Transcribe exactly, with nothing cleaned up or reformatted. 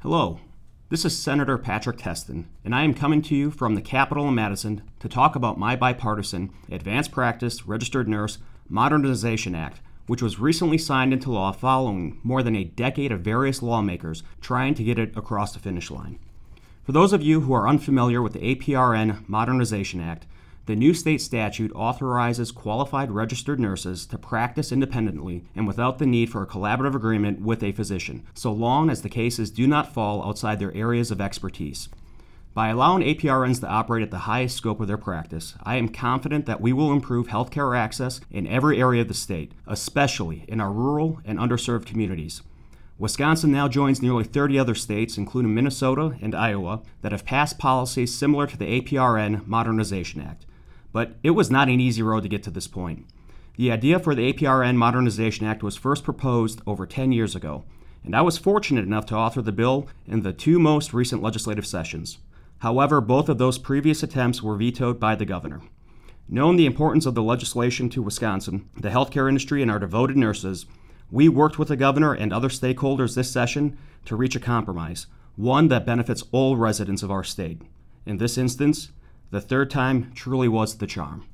Hello, this is Senator Patrick Testin, and I am coming to you from the Capitol in Madison to talk about my bipartisan Advanced Practice Registered Nurse Modernization Act, which was recently signed into law following more than a decade of various lawmakers trying to get it across the finish line. For those of you who are unfamiliar with the A P R N Modernization Act, the new state statute authorizes qualified registered nurses to practice independently and without the need for a collaborative agreement with a physician, so long as the cases do not fall outside their areas of expertise. By allowing A P R Ns to operate at the highest scope of their practice, I am confident that we will improve healthcare access in every area of the state, especially in our rural and underserved communities. Wisconsin now joins nearly thirty other states, including Minnesota and Iowa, that have passed policies similar to the A P R N Modernization Act. But it was not an easy road to get to this point. The idea for the A P R N Modernization Act was first proposed over ten years ago, and I was fortunate enough to author the bill in the two most recent legislative sessions. However, both of those previous attempts were vetoed by the governor. Knowing the importance of the legislation to Wisconsin, the healthcare industry, and our devoted nurses, we worked with the governor and other stakeholders this session to reach a compromise, one that benefits all residents of our state. In this instance, the third time truly was the charm.